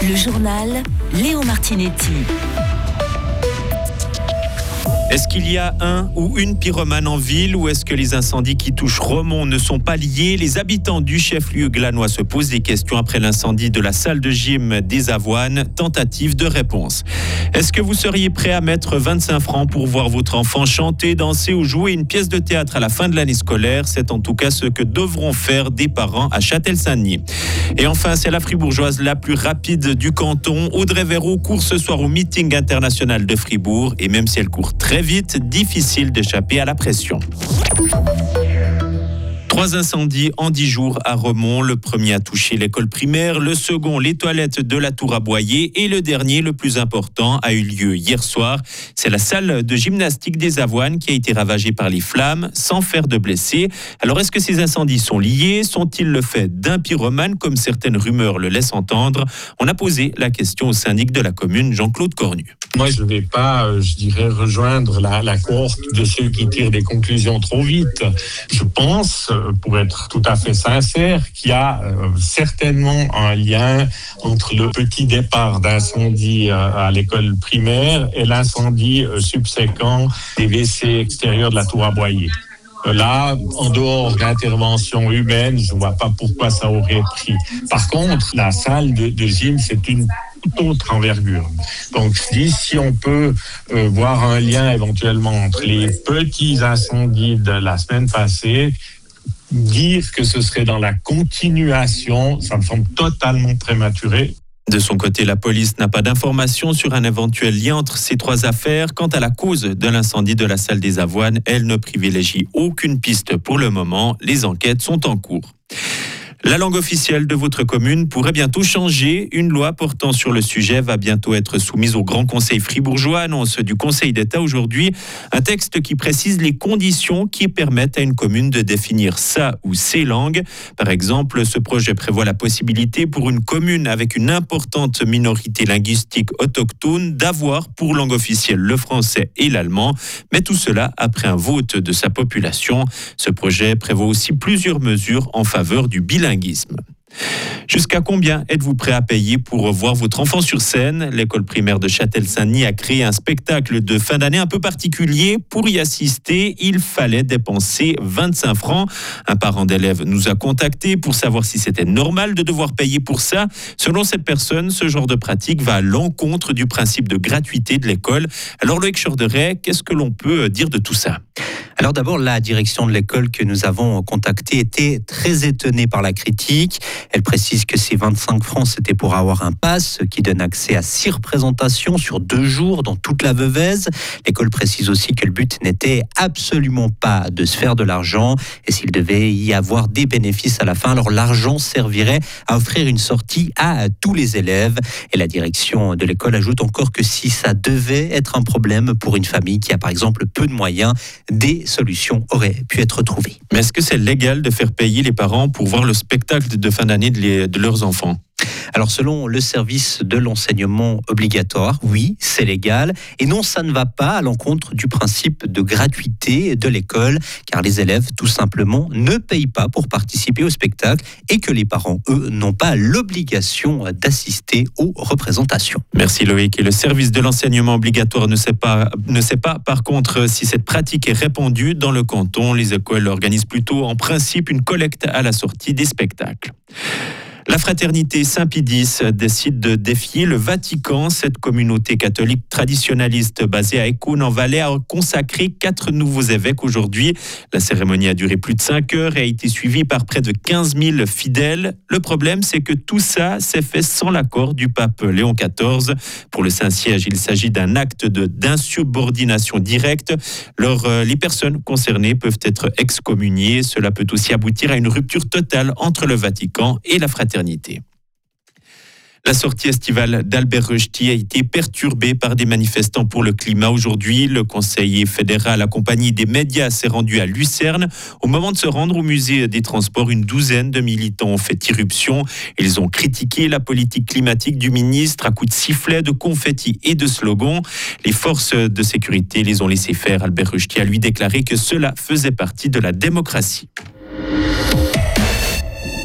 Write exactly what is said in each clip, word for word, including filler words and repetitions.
Le journal Léo Martinetti. Est-ce qu'il y a un ou une pyromane en ville ou est-ce que les incendies qui touchent Romont ne sont pas liés? Les habitants du chef-lieu glanois se posent des questions après l'incendie de la salle de gym des Avoines. Tentative de réponse. Est-ce que vous seriez prêt à mettre vingt-cinq francs pour voir votre enfant chanter, danser ou jouer une pièce de théâtre à la fin de l'année scolaire? C'est en tout cas ce que devront faire des parents à Châtel-Saint-Denis. Et enfin, c'est la fribourgeoise la plus rapide du canton. Audrey Verreau court ce soir au meeting international de Fribourg et même si elle court très vite, difficile d'échapper à la pression. Trois incendies en dix jours à Romont. Le premier a touché l'école primaire, le second les toilettes de la Tour à Boyer et le dernier, le plus important, a eu lieu hier soir. C'est la salle de gymnastique des Avoines qui a été ravagée par les flammes sans faire de blessés. Alors est-ce que ces incendies sont liés? Sont-ils le fait d'un pyromane comme certaines rumeurs le laissent entendre? On a posé la question au syndic de la commune, Jean-Claude Cornu. Moi, je ne vais pas, je dirais, rejoindre la, la cohorte de ceux qui tirent des conclusions trop vite. Je pense, pour être tout à fait sincère, qu'il y a euh, certainement un lien entre le petit départ d'incendie euh, à l'école primaire et l'incendie euh, subséquent des W C extérieurs de la Tour à Boyer. Là, en dehors d'intervention humaine, je ne vois pas pourquoi ça aurait pris. Par contre, la salle de, de gym, c'est une toute autre envergure. Donc, je dis, si on peut euh, voir un lien éventuellement entre les petits incendies de la semaine passée, dire que ce serait dans la continuation, ça me semble totalement prématuré. De son côté, la police n'a pas d'informations sur un éventuel lien entre ces trois affaires. Quant à la cause de l'incendie de la salle des Avoines, elle ne privilégie aucune piste pour le moment. Les enquêtes sont en cours. La langue officielle de votre commune pourrait bientôt changer. Une loi portant sur le sujet va bientôt être soumise au Grand Conseil fribourgeois, annonce du Conseil d'État aujourd'hui. Un texte qui précise les conditions qui permettent à une commune de définir sa ou ses langues. Par exemple, ce projet prévoit la possibilité pour une commune avec une importante minorité linguistique autochtone d'avoir pour langue officielle le français et l'allemand, mais tout cela après un vote de sa population. Ce projet prévoit aussi plusieurs mesures en faveur du bilinguisme. Jusqu'à combien êtes-vous prêt à payer pour voir votre enfant sur scène? L'école primaire de Châtel-Saint-Denis a créé un spectacle de fin d'année un peu particulier. Pour y assister, il fallait dépenser vingt-cinq francs. Un parent d'élève nous a contactés pour savoir si c'était normal de devoir payer pour ça. Selon cette personne, ce genre de pratique va à l'encontre du principe de gratuité de l'école. Alors Loïc Chorderet, qu'est-ce que l'on peut dire de tout ça? Alors d'abord, la direction de l'école que nous avons contactée était très étonnée par la critique. Elle précise que ces vingt-cinq francs, c'était pour avoir un pass qui donne accès à six représentations sur deux jours dans toute la Veuvez. L'école précise aussi que le but n'était absolument pas de se faire de l'argent et s'il devait y avoir des bénéfices à la fin, alors l'argent servirait à offrir une sortie à tous les élèves. Et la direction de l'école ajoute encore que si ça devait être un problème pour une famille qui a par exemple peu de moyens, des solutions auraient pu être trouvées. Mais est-ce que c'est légal de faire payer les parents pour voir le spectacle de fin d'année de, les, de leurs enfants? Alors selon le service de l'enseignement obligatoire, oui, c'est légal. Et non, ça ne va pas à l'encontre du principe de gratuité de l'école, car les élèves, tout simplement, ne payent pas pour participer au spectacle et que les parents, eux, n'ont pas l'obligation d'assister aux représentations. Merci Loïc. Et le service de l'enseignement obligatoire ne sait pas, ne sait pas par contre si cette pratique est répandue dans le canton. Les écoles organisent plutôt en principe une collecte à la sortie des spectacles. La fraternité Saint-Pie-X décide de défier le Vatican. Cette communauté catholique traditionnaliste basée à Écouen en Valais a consacré quatre nouveaux évêques aujourd'hui. La cérémonie a duré plus de cinq heures et a été suivie par près de quinze mille fidèles. Le problème, c'est que tout ça s'est fait sans l'accord du pape Léon quatorze. Pour le Saint-Siège, il s'agit d'un acte de, d'insubordination directe. Alors, les personnes concernées peuvent être excommuniées. Cela peut aussi aboutir à une rupture totale entre le Vatican et la fraternité. La sortie estivale d'Albert Rösti a été perturbée par des manifestants pour le climat. Aujourd'hui, le conseiller fédéral accompagné des médias s'est rendu à Lucerne. Au moment de se rendre au musée des transports, une douzaine de militants ont fait irruption. Ils ont critiqué la politique climatique du ministre à coups de sifflets, de confettis et de slogans. Les forces de sécurité les ont laissés faire. Albert Rösti a lui déclaré que cela faisait partie de la démocratie.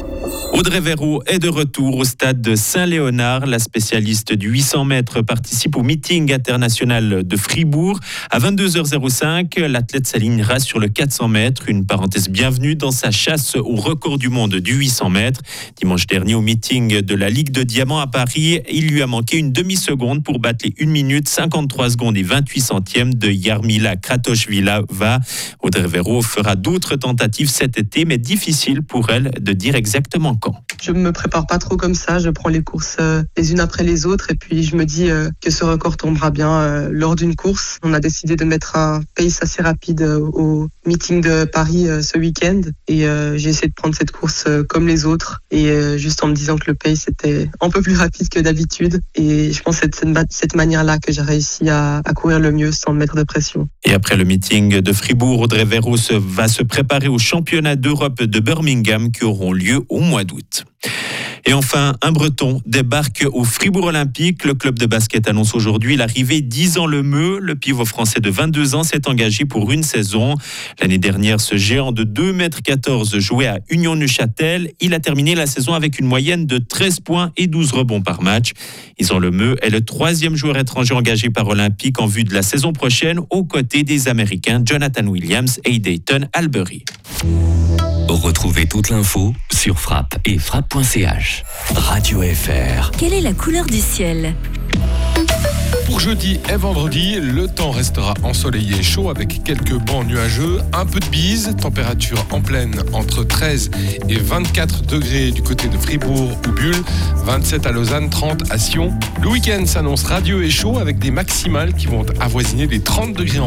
Audrey Verreau est de retour au stade de Saint-Léonard. La spécialiste du huit cents mètres participe au meeting international de Fribourg. À vingt-deux heures cinq, l'athlète s'alignera sur le quatre cents mètres. Une parenthèse bienvenue dans sa chasse au record du monde du huit cents mètres. Dimanche dernier, au meeting de la Ligue de Diamant à Paris, il lui a manqué une demi-seconde pour battre les une minute cinquante-trois secondes et vingt-huit centièmes de Jarmila Kratochvilova. Audrey Verreau fera d'autres tentatives cet été, mais difficile pour elle de dire exactement quand. Je me prépare pas trop comme ça, je prends les courses euh, les unes après les autres et puis je me dis euh, que ce record tombera bien euh, lors d'une course. On a décidé de mettre un pace assez rapide euh, au meeting de Paris euh, ce week-end et euh, j'ai essayé de prendre cette course euh, comme les autres et euh, juste en me disant que le pace était un peu plus rapide que d'habitude et je pense que c'est de cette, cette manière-là que j'ai réussi à, à courir le mieux sans me mettre de pression. Et après le meeting de Fribourg, Audrey Verreau se, va se préparer aux championnats d'Europe de Birmingham qui auront lieu au mois d'août. Et enfin, un Breton débarque au Fribourg Olympique. Le club de basket annonce aujourd'hui l'arrivée d'Ysan Lemeu. Le pivot français de vingt-deux ans s'est engagé pour une saison. L'année dernière, ce géant de deux mètres quatorze jouait à Union Neuchâtel. Il a terminé la saison avec une moyenne de treize points et douze rebonds par match. Ysan Lemeu est le troisième joueur étranger engagé par Olympique en vue de la saison prochaine, aux côtés des Américains Jonathan Williams et Dayton Albury. Retrouvez toute l'info sur Frappe et frappe point c h. Radio F R. Quelle est la couleur du ciel ? Pour jeudi et vendredi, le temps restera ensoleillé et chaud avec quelques bancs nuageux, un peu de bise, température en pleine entre treize et vingt-quatre degrés du côté de Fribourg ou Bulle, vingt-sept à Lausanne, trente à Sion. Le week-end s'annonce radieux et chaud avec des maximales qui vont avoisiner les trente degrés en